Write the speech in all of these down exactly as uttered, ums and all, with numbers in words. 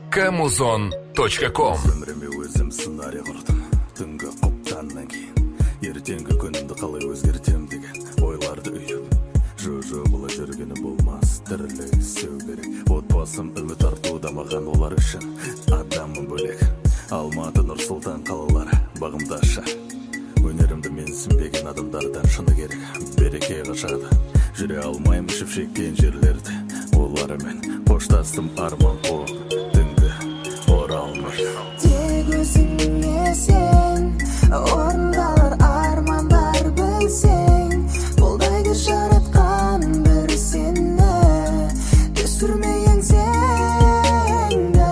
камузон точка ком. Өміріме өзім сценарий құрдым. Түнгі құптаннан кейін ертеңгі күнімді қалай өзгертем деген ойларды үйіп. Жо-жо бұла жүргені болмас, тірлік істеу керек. Отбасым үміт артуда маған олар үшін адамым бөлек. Алматы, Нұр-Сұлтан қалалары бағымда шар. Өнерімді менсінбеген адамдардан шыны керек. Береке қашады, жүре алмайым ішіп шеккен жерлерді. Оларымен қоштастым арман қуып, түнгі оралмай. Тек өзіңе сен, орындалар армандар білсең. Қолдайды жаратқан бір сені, түсірмей еңсеңді.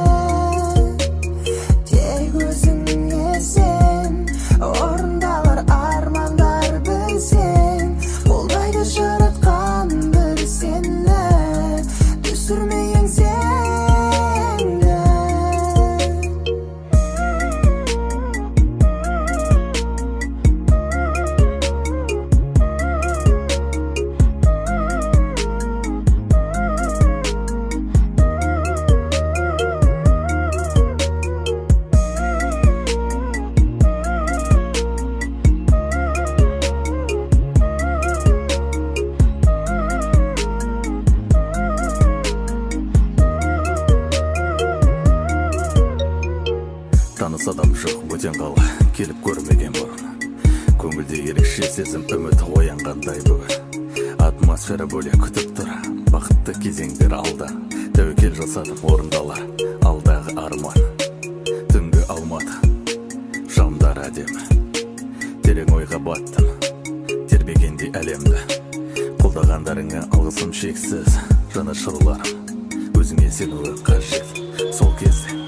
Тек өзіңе сен, орындалар армандар білсең. Қолдайды жаратқан бір сені, түсірмей еңсеңді. Таныс адам жоқ, бөтен қала, келіп көрмеген бұрын. Көңілде ерекше сезім, үміт оянғандай бүгін. Атмосфера бөлек күтіп тұр, бақытты кезеңдер алда. Тәуекел жасадым, орындалар алдағы арман. Түнгі Алматы, шамдар әдемі. Терең ойға баттым, тербегендей әлемді. Қолдағандарыңа алғысым шексіз, жанашырларым. Өзіңе сенуі қажет, сол кезде